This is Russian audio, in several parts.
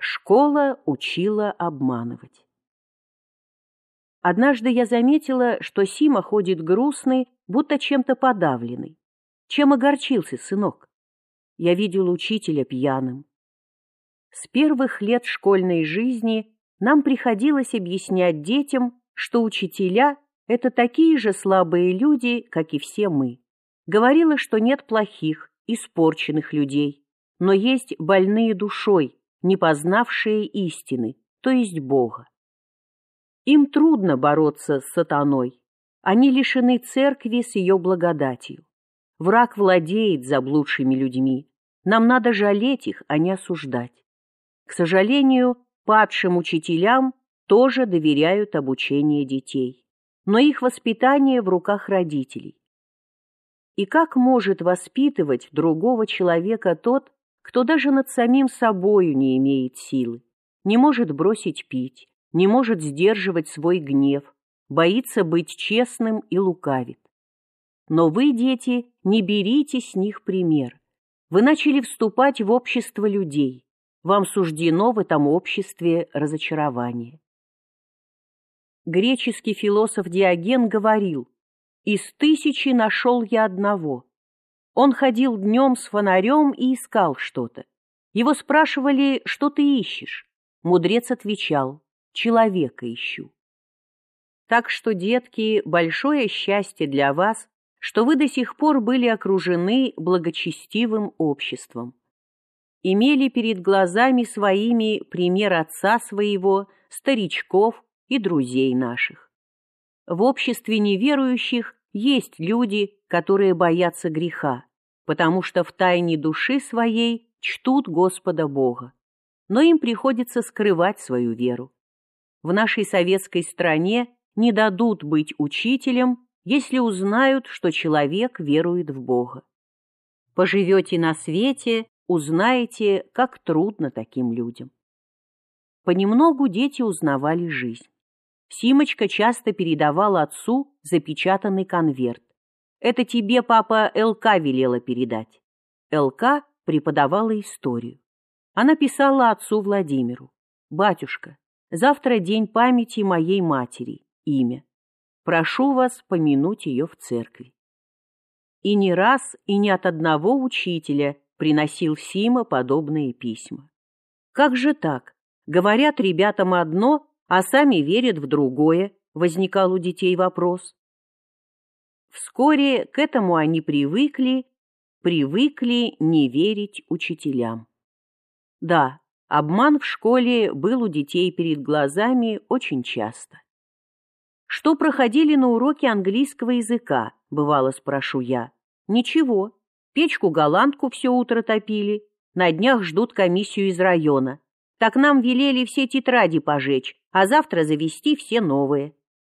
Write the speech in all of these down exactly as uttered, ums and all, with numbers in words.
Школа учила обманывать. Однажды я заметила, что Сима ходит грустный, будто чем-то подавленный. Чем огорчился сынок? Я видел учителя пьяным. С первых лет школьной жизни нам приходилось объяснять детям, что учителя — это такие же слабые люди, как и все мы. Говорила, что нет плохих, испорченных людей, но есть больные душой, не познавшие истины, то есть Бога. Им трудно бороться с сатаной. Они лишены церкви с ее благодатью. Враг владеет заблудшими людьми. Нам надо жалеть их, а не осуждать. К сожалению, падшим учителям тоже доверяют обучение детей. Но их воспитание в руках родителей. И как может воспитывать другого человека тот, кто даже над самим собою не имеет силы, не может бросить пить, не может сдерживать свой гнев, боится быть честным и лукавит? Но вы, дети, не берите с них пример. Вы начали вступать в общество людей. Вам суждено в этом обществе разочарование. Греческий философ Диоген говорил: «Из тысячи нашел я одного». Он ходил днем с фонарем и искал что-то. Его спрашивали: «Что ты ищешь?» Мудрец отвечал: «Человека ищу». Так что, детки, большое счастье для вас, что вы до сих пор были окружены благочестивым обществом. Имели перед глазами своими пример отца своего, старичков и друзей наших. В обществе неверующих есть люди, которые боятся греха, потому что в тайне души своей чтут Господа Бога, но им приходится скрывать свою веру. В нашей советской стране не дадут быть учителем, если узнают, что человек верует в Бога. Поживете на свете, узнаете, как трудно таким людям. Понемногу дети узнавали жизнь. Симочка часто передавала отцу запечатанный конверт. «Это тебе папа ЛК велела передать». ЛК преподавала историю. Она писала отцу Владимиру: «Батюшка, завтра день памяти моей матери, имя. Прошу вас помянуть ее в церкви». И не раз, и не от одного учителя приносил Сима подобные письма. Как же так? Говорят ребятам одно, а сами верят в другое, возникал у детей вопрос. Вскоре к этому они привыкли, привыкли не верить учителям. Да, обман в школе был у детей перед глазами очень часто. «Что проходили на уроке английского языка?» — бывало спрошу я. «Ничего. Печку-голландку все утро топили. На днях ждут комиссию из района. Так нам велели все тетради пожечь, а завтра завести все новые».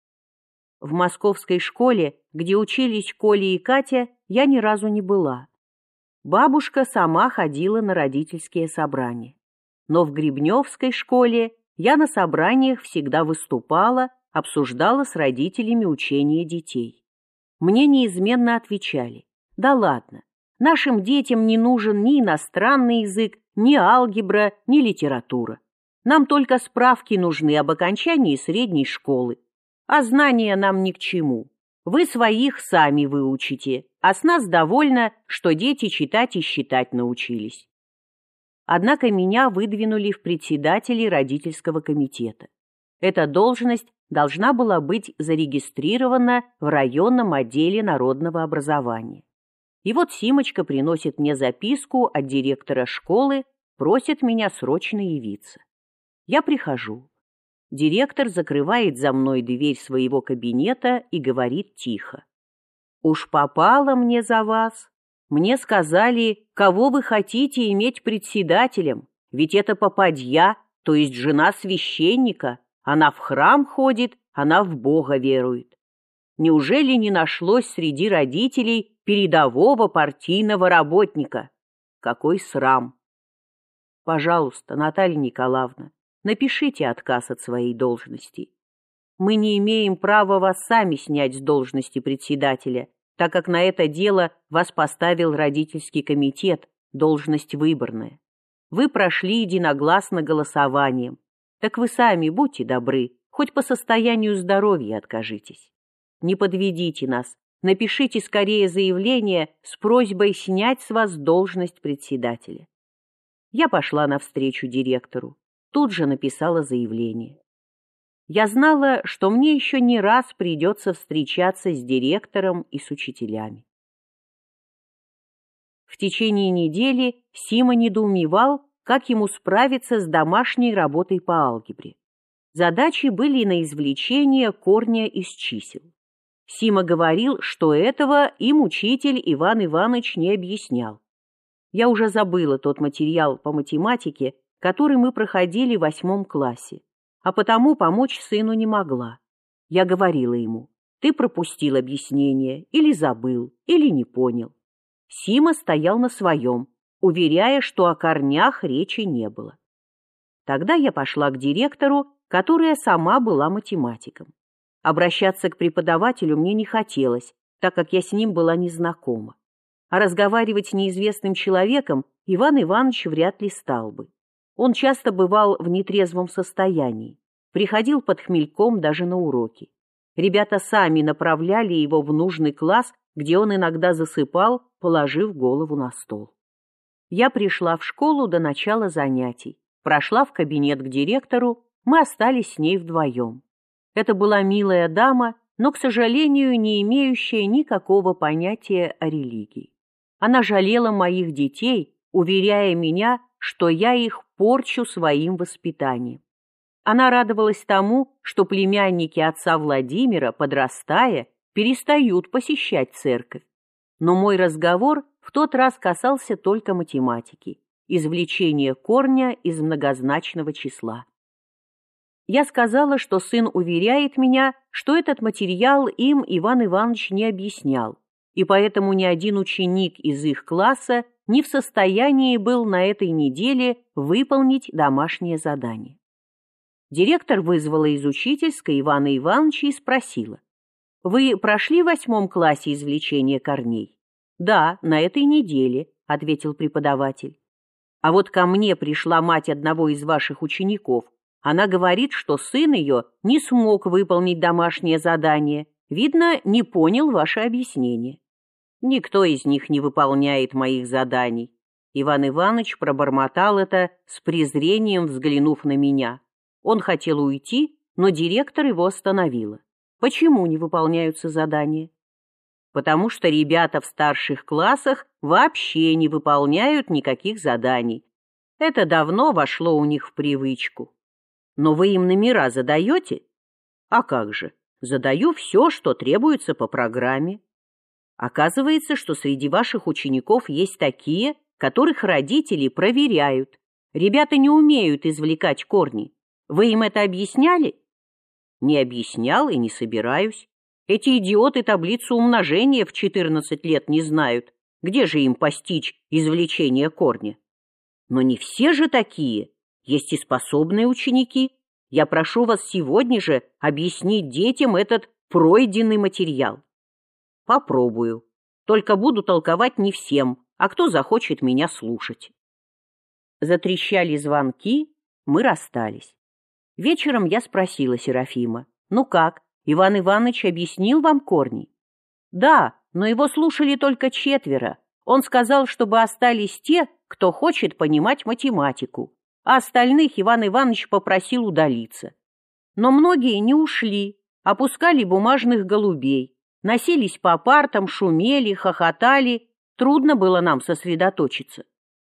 В московской школе, где учились Коля и Катя, я ни разу не была. Бабушка сама ходила на родительские собрания. Но в Гребневской школе я на собраниях всегда выступала, обсуждала с родителями учение детей. Мне неизменно отвечали: «Да ладно, нашим детям не нужен ни иностранный язык, ни алгебра, ни литература. Нам только справки нужны об окончании средней школы, а знания нам ни к чему. Вы своих сами выучите, а с нас довольно, что дети читать и считать научились». Однако меня выдвинули в председатели родительского комитета. Эта должность должна была быть зарегистрирована в районном отделе народного образования. И вот Симочка приносит мне записку от директора школы, просит меня срочно явиться. Я прихожу. Директор закрывает за мной дверь своего кабинета и говорит тихо: «Уж попало мне за вас. Мне сказали, кого вы хотите иметь председателем, ведь это попадья, то есть жена священника. Она в храм ходит, она в Бога верует. Неужели не нашлось среди родителей передового партийного работника? Какой срам! Пожалуйста, Наталья Николаевна, напишите отказ от своей должности. Мы не имеем права вас сами снять с должности председателя, так как на это дело вас поставил родительский комитет, должность выборная. Вы прошли единогласно голосованием. Так вы сами будьте добры, хоть по состоянию здоровья откажитесь. Не подведите нас, напишите скорее заявление с просьбой снять с вас должность председателя. Я пошла навстречу директору, тут же написала заявление. Я знала, что мне еще не раз придется встречаться с директором и с учителями. В течение недели Сима недоумевал, как ему справиться с домашней работой по алгебре. Задачи были на извлечение корня из чисел. Сима говорил, что этого им учитель Иван Иванович не объяснял. Я уже забыла тот материал по математике, который мы проходили в восьмом классе, а потому помочь сыну не могла. Я говорила ему: ты пропустил объяснение, или забыл, или не понял. Сима стоял на своем, уверяя, что о корнях речи не было. Тогда я пошла к директору, которая сама была математиком. Обращаться к преподавателю мне не хотелось, так как я с ним была не знакома. А разговаривать с неизвестным человеком Иван Иванович вряд ли стал бы. Он часто бывал в нетрезвом состоянии, приходил под хмельком даже на уроки. Ребята сами направляли его в нужный класс, где он иногда засыпал, положив голову на стол. Я пришла в школу до начала занятий, прошла в кабинет к директору, мы остались с ней вдвоем. Это была милая дама, но, к сожалению, не имеющая никакого понятия о религии. Она жалела моих детей, уверяя меня, что я их порчу своим воспитанием. Она радовалась тому, что племянники отца Владимира, подрастая, перестают посещать церковь. Но мой разговор в тот раз касался только математики, извлечения корня из многозначного числа. Я сказала, что сын уверяет меня, что этот материал им Иван Иванович не объяснял, и поэтому ни один ученик из их класса не в состоянии был на этой неделе выполнить домашнее задание. Директор вызвала из учительской Ивана Ивановича и спросила: «Вы прошли в восьмом классе извлечение корней?» «Да, на этой неделе», — ответил преподаватель. «А вот ко мне пришла мать одного из ваших учеников. Она говорит, что сын ее не смог выполнить домашнее задание. Видно, не понял ваше объяснение». «Никто из них не выполняет моих заданий». Иван Иванович пробормотал это с презрением, взглянув на меня. Он хотел уйти, но директор его остановила. «Почему не выполняются задания?» «Потому что ребята в старших классах вообще не выполняют никаких заданий. Это давно вошло у них в привычку». «Но вы им номера задаете?» «А как же? Задаю все, что требуется по программе». «Оказывается, что среди ваших учеников есть такие, которых родители проверяют. Ребята не умеют извлекать корни. Вы им это объясняли?» «Не объяснял и не собираюсь. Эти идиоты таблицу умножения в четырнадцать лет не знают. Где же им постичь извлечение корня?» «Но не все же такие. Есть и способные ученики. Я прошу вас сегодня же объяснить детям этот пройденный материал». «Попробую. Только буду толковать не всем, а кто захочет меня слушать». Затрещали звонки, мы расстались. Вечером я спросила Серафима: «Ну как, Иван Иванович объяснил вам корни?» «Да, но его слушали только четверо. Он сказал, чтобы остались те, кто хочет понимать математику, а остальных Иван Иванович попросил удалиться. Но многие не ушли, опускали бумажных голубей, носились по партам, шумели, хохотали. Трудно было нам сосредоточиться».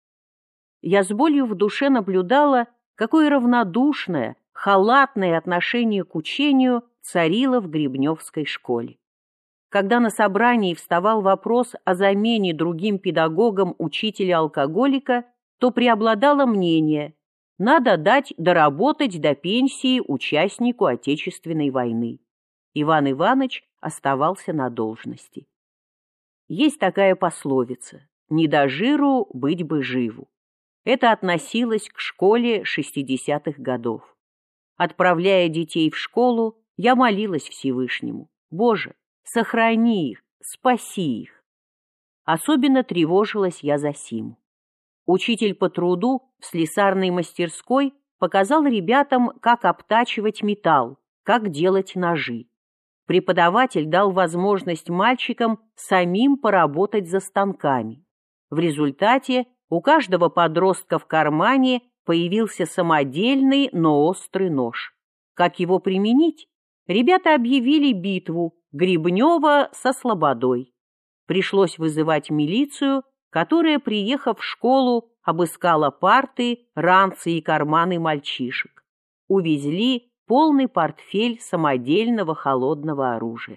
Я с болью в душе наблюдала, какое равнодушное, халатное отношение к учению царило в Гребневской школе. Когда на собрании вставал вопрос о замене другим педагогом учителя-алкоголика, то преобладало мнение: надо дать доработать до пенсии участнику Отечественной войны. Иван Иванович оставался на должности. Есть такая пословица: «Не до жиру, быть бы живу». Это относилось к школе шестидесятых годов. Отправляя детей в школу, я молилась Всевышнему: «Боже, сохрани их, спаси их». Особенно тревожилась я за Симу. Учитель по труду в слесарной мастерской показал ребятам, как обтачивать металл, как делать ножи. Преподаватель дал возможность мальчикам самим поработать за станками. В результате у каждого подростка в кармане появился самодельный, но острый нож. Как его применить? Ребята объявили битву Гребнева со Слободой. Пришлось вызывать милицию, которая, приехав в школу, обыскала парты, ранцы и карманы мальчишек. Увезли полный портфель самодельного холодного оружия.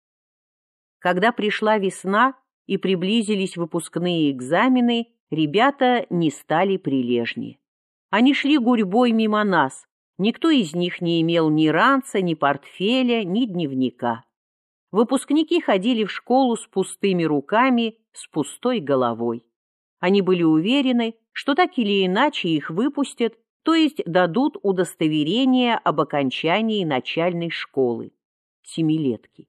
Когда пришла весна и приблизились выпускные экзамены, ребята не стали прилежнее. Они шли гурьбой мимо нас. Никто из них не имел ни ранца, ни портфеля, ни дневника. Выпускники ходили в школу с пустыми руками, с пустой головой. Они были уверены, что так или иначе их выпустят, то есть дадут удостоверение об окончании начальной школы, семилетки.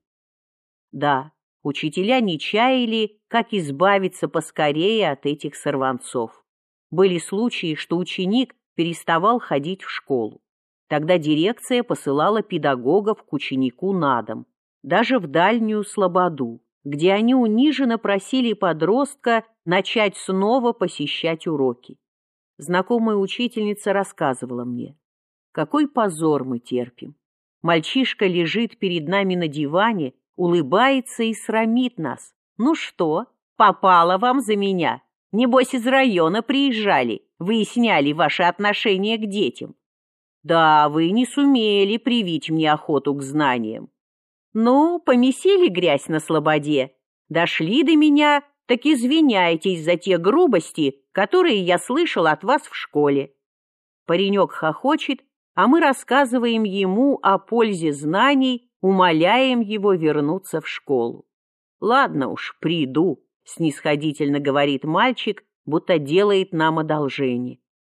Да, учителя не чаяли, как избавиться поскорее от этих сорванцов. Были случаи, что ученик переставал ходить в школу. Тогда дирекция посылала педагогов к ученику на дом, даже в дальнюю Слободу, где они униженно просили подростка начать снова посещать уроки. Знакомая учительница рассказывала мне, какой позор мы терпим. Мальчишка лежит перед нами на диване, улыбается и срамит нас. Ну что, попало вам за меня? Небось, из района приезжали, выясняли ваши отношения к детям. Да, вы не сумели привить мне охоту к знаниям. Ну, помесили грязь на слободе, дошли до меня, так извиняйтесь за те грубости, которые я слышал от вас в школе. Паренек хохочет, а мы рассказываем ему о пользе знаний, умоляем его вернуться в школу. Ладно уж, приду, снисходительно говорит мальчик, будто делает нам одолжение.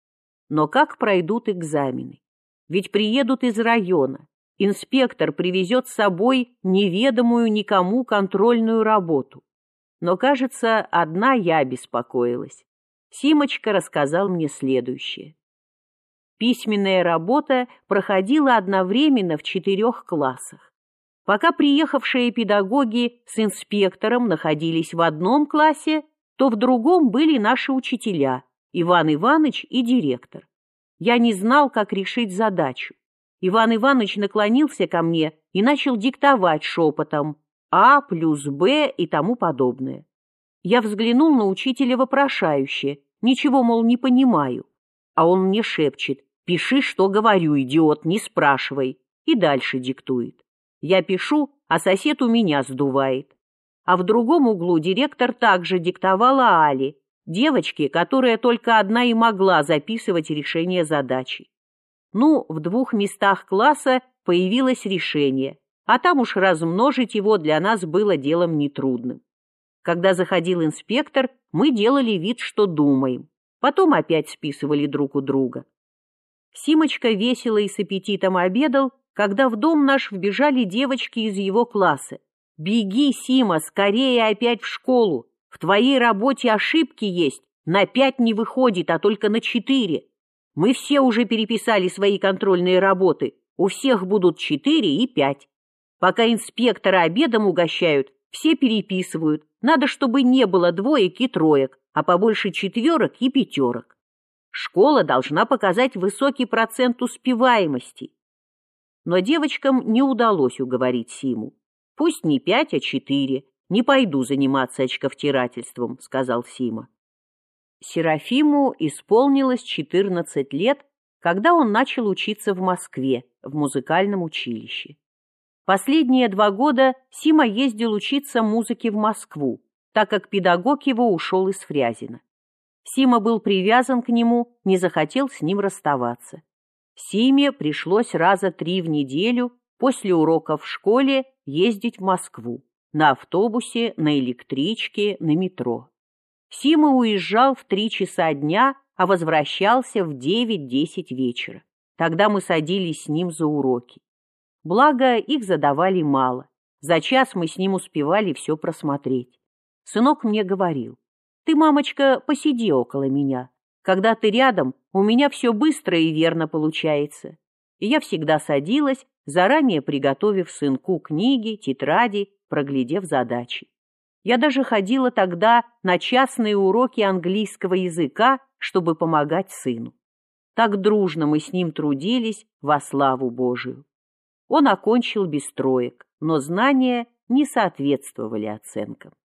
Но как пройдут экзамены? Ведь приедут из района. Инспектор привезет с собой неведомую никому контрольную работу. Но, кажется, одна я беспокоилась. Симочка рассказал мне следующее. Письменная работа проходила одновременно в четырех классах. Пока приехавшие педагоги с инспектором находились в одном классе, то в другом были наши учителя, Иван Иванович и директор. Я не знал, как решить задачу. Иван Иванович наклонился ко мне и начал диктовать шепотом «А плюс Б» и тому подобное. Я взглянул на учителя вопрошающе, ничего, мол, не понимаю. А он мне шепчет «Пиши, что говорю, идиот, не спрашивай», и дальше диктует. Я пишу, а сосед у меня сдувает. А в другом углу директор также диктовала Але, девочке, которая только одна и могла записывать решение задачи. Ну, в двух местах класса появилось решение, а там уж размножить его для нас было делом нетрудным. Когда заходил инспектор, мы делали вид, что думаем, потом опять списывали друг у друга. Симочка весело и с аппетитом обедал, когда в дом наш вбежали девочки из его класса. «Беги, Сима, скорее опять в школу! В твоей работе ошибки есть, на пять не выходит, а только на четыре. Мы все уже переписали свои контрольные работы, у всех будут четыре и пять. Пока инспектора обедом угощают, все переписывают, надо, чтобы не было двоек и троек, а побольше четверок и пятерок. Школа должна показать высокий процент успеваемости». Но девочкам не удалось уговорить Симу. «Пусть не пять, а четыре. Не пойду заниматься очковтирательством», — сказал Сима. Серафиму исполнилось четырнадцать лет, когда он начал учиться в Москве, в музыкальном училище. Последние два года Сима ездил учиться музыке в Москву, так как педагог его ушел из Фрязино. Сима был привязан к нему, не захотел с ним расставаться. Симе пришлось раза три в неделю после уроков в школе ездить в Москву, на автобусе, на электричке, на метро. Сима уезжал в три часа дня, а возвращался в девять-десять вечера. Тогда мы садились с ним за уроки. Благо, их задавали мало. За час мы с ним успевали все просмотреть. Сынок мне говорил: Ты, мамочка, посиди около меня. Когда ты рядом, у меня все быстро и верно получается. И я всегда садилась, заранее приготовив сынку книги, тетради, проглядев задачи. Я даже ходила тогда на частные уроки английского языка, чтобы помогать сыну. Так дружно мы с ним трудились во славу Божию. Он окончил без троек, но знания не соответствовали оценкам.